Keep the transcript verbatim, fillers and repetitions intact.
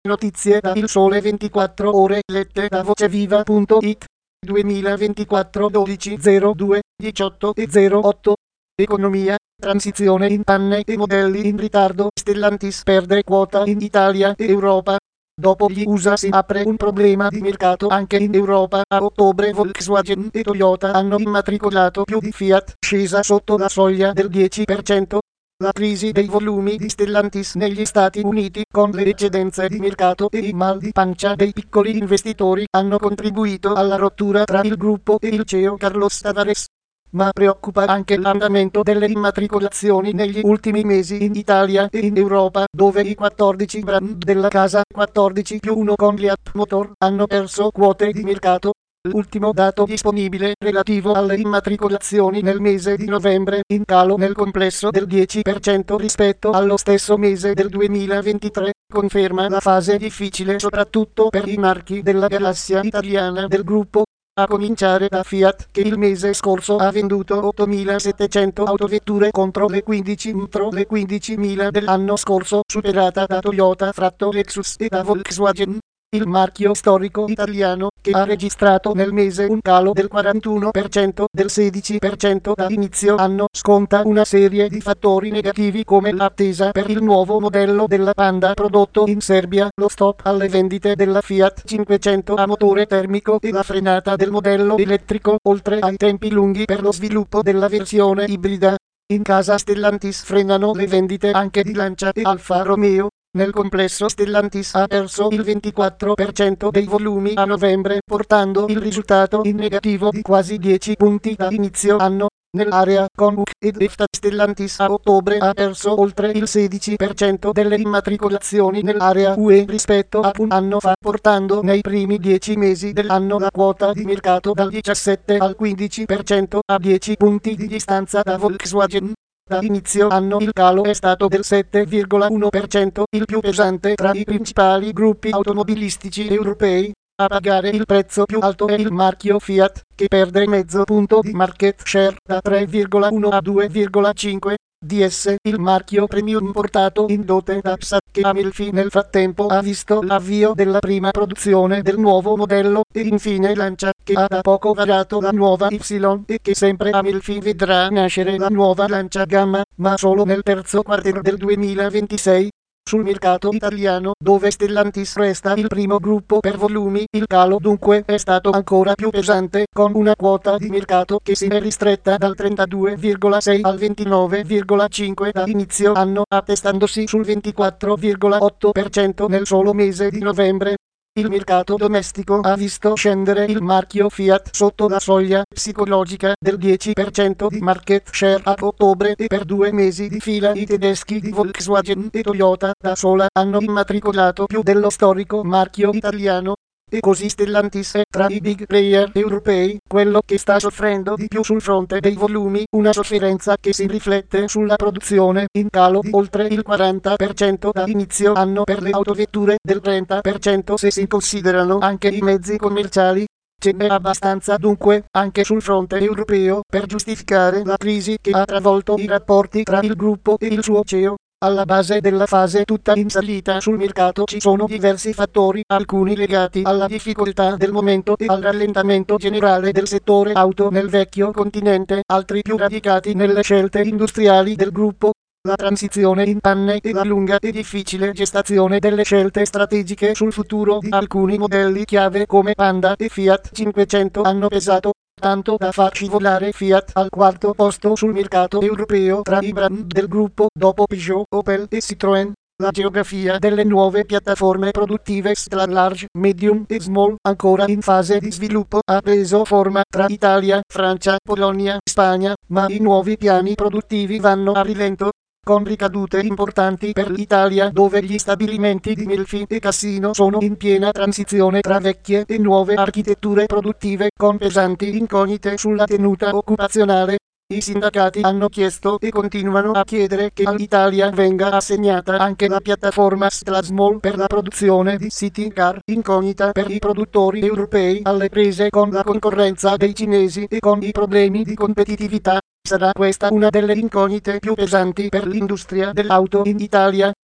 Notizie da Il Sole ventiquattro Ore lette da voceviva punto it duemilaventiquattro dodici zero due diciotto e zero otto. Economia, transizione in panne e modelli in ritardo. Stellantis perde quota in Italia e Europa. Dopo gli U S A si apre un problema di mercato anche in Europa. A ottobre Volkswagen e Toyota hanno immatricolato più di Fiat, scesa sotto la soglia del dieci per cento. La crisi dei volumi di Stellantis negli Stati Uniti, con le eccedenze di mercato e i mal di pancia dei piccoli investitori, hanno contribuito alla rottura tra il gruppo e il C E O Carlos Tavares. Ma preoccupa anche l'andamento delle immatricolazioni negli ultimi mesi in Italia e in Europa, dove i quattordici brand della casa quattordici più uno con Fiat Motor hanno perso quote di mercato. L'ultimo dato disponibile relativo alle immatricolazioni nel mese di novembre, in calo nel complesso del dieci per cento rispetto allo stesso mese del duemilaventitré, conferma la fase difficile soprattutto per i marchi della galassia italiana del gruppo. A cominciare da Fiat, che il mese scorso ha venduto ottomilasettecento autovetture contro le quindicimila le quindicimila dell'anno scorso, superata da Toyota, fratto Lexus e da Volkswagen. Il marchio storico italiano, che ha registrato nel mese un calo del quarantuno per cento del sedici per cento da inizio anno, sconta una serie di fattori negativi come l'attesa per il nuovo modello della Panda prodotto in Serbia, lo stop alle vendite della Fiat cinquecento a motore termico e la frenata del modello elettrico, oltre ai tempi lunghi per lo sviluppo della versione ibrida. In casa Stellantis frenano le vendite anche di Lancia e Alfa Romeo. Nel complesso Stellantis ha perso il ventiquattro per cento dei volumi a novembre, portando il risultato in negativo di quasi dieci punti da inizio anno. Nell'area con U C ed EFTA Stellantis a ottobre ha perso oltre il sedici per cento delle immatricolazioni nell'area U E rispetto a un anno fa, portando nei primi dieci mesi dell'anno la quota di mercato dal diciassette al quindici per cento, a dieci punti di distanza da Volkswagen. Da inizio anno il calo è stato del sette virgola uno per cento, il più pesante tra i principali gruppi automobilistici europei. A pagare il prezzo più alto è il marchio Fiat, che perde mezzo punto di market share da tre virgola uno a due virgola cinque. D S, il marchio premium portato in dote da P S A T, che Amelfi nel frattempo ha visto l'avvio della prima produzione del nuovo modello, e infine Lancia, che ha da poco varato la nuova Y, e che sempre Amelfi vedrà nascere la nuova Lancia Gamma, ma solo nel terzo quartiere del duemilaventisei. Sul mercato italiano, dove Stellantis resta il primo gruppo per volumi, il calo dunque è stato ancora più pesante, con una quota di mercato che si è ristretta dal trentadue virgola sei al ventinove virgola cinque da inizio anno, attestandosi sul ventiquattro virgola otto per cento nel solo mese di novembre. Il mercato domestico ha visto scendere il marchio Fiat sotto la soglia psicologica del dieci per cento di market share a ottobre, e per due mesi di fila i tedeschi di Volkswagen e Toyota da sola hanno immatricolato più dello storico marchio italiano. E così Stellantis è tra i big player europei quello che sta soffrendo di più sul fronte dei volumi, una sofferenza che si riflette sulla produzione, in calo di oltre il quaranta per cento da inizio anno per le autovetture, del trenta per cento se si considerano anche i mezzi commerciali. Ce n'è abbastanza dunque, anche sul fronte europeo, per giustificare la crisi che ha travolto i rapporti tra il gruppo e il suo C E O. Alla base della fase tutta in salita sul mercato ci sono diversi fattori, alcuni legati alla difficoltà del momento e al rallentamento generale del settore auto nel vecchio continente, altri più radicati nelle scelte industriali del gruppo. La transizione in panne e la lunga e difficile gestazione delle scelte strategiche sul futuro di alcuni modelli chiave come Panda e Fiat cinquecento hanno pesato, tanto da far scivolare Fiat al quarto posto sul mercato europeo tra i brand del gruppo, dopo Peugeot, Opel e Citroën. La geografia delle nuove piattaforme produttive Extra Large, Medium e Small, ancora in fase di sviluppo, ha preso forma tra Italia, Francia, Polonia, Spagna, ma i nuovi piani produttivi vanno a rilento, con ricadute importanti per l'Italia, dove gli stabilimenti di Melfi e Cassino sono in piena transizione tra vecchie e nuove architetture produttive, con pesanti incognite sulla tenuta occupazionale. I sindacati hanno chiesto e continuano a chiedere che all'Italia venga assegnata anche la piattaforma Stlasmol per la produzione di city car, incognita per i produttori europei alle prese con la concorrenza dei cinesi e con i problemi di competitività. Sarà questa una delle incognite più pesanti per l'industria dell'auto in Italia.